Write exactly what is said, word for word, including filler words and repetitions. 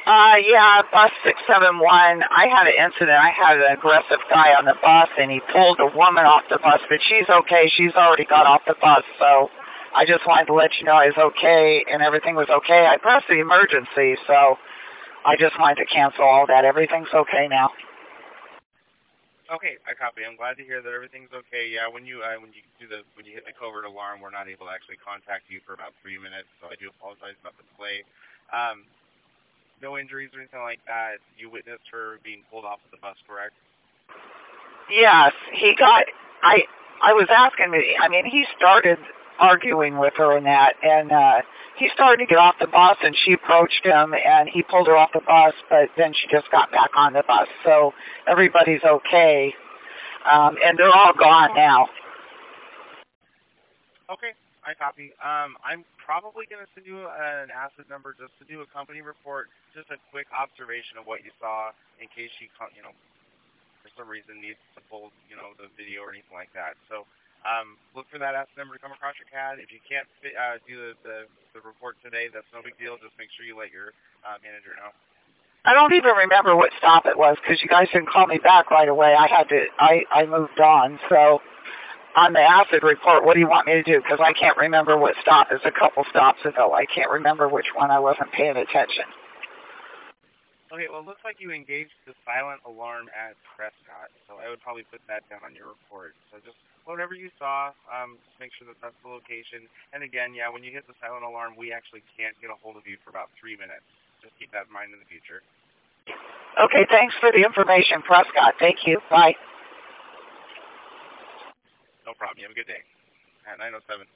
Uh, yeah, bus six seven one. I had an incident. I had an aggressive guy on the bus, and he pulled a woman off the bus, but she's okay. She's already got off the bus, so I just wanted to let you know I was okay, and everything was okay. I pressed the emergency, so I just wanted to cancel all that. Everything's okay now. Okay, I copy. I'm glad to hear that everything's okay. Yeah, when you uh, when you do the when you hit the covert alarm, we're not able to actually contact you for about three minutes, so I do apologize about the delay. Um, no injuries or anything like that. You witnessed her being pulled off of the bus, correct? Yes, he got. I I was asking. I mean, he started arguing with her and that, and uh, he started to get off the bus, and she approached him, and he pulled her off the bus, but then she just got back on the bus. So everybody's okay, um, and they're all gone now. Okay, I copy. Um, I'm probably going to send you an asset number just to do a company report, just a quick observation of what you saw in case she, you know, for some reason needs to pull, you know, the video or anything like that. So um, look for that asset number to come across your C A D. If you can't fit, uh, do the, the, the report today, that's no big deal. Just make sure you let your uh, manager know. I don't even remember what stop it was because you guys didn't call me back right away. I had to. I I moved on. So on the acid report, what do you want me to do? Because I can't remember what stop. It's a couple stops ago. I can't remember which one. I wasn't paying attention. Okay, well, it looks like you engaged the silent alarm at Prescott, so I would probably put that down on your report. So just whatever you saw, um, just make sure that that's the location. And again, yeah, when you hit the silent alarm, we actually can't get a hold of you for about three minutes. Just keep that in mind in the future. Okay, thanks for the information, Prescott. Thank you. Bye. No problem. You have a good day. At nine oh seven.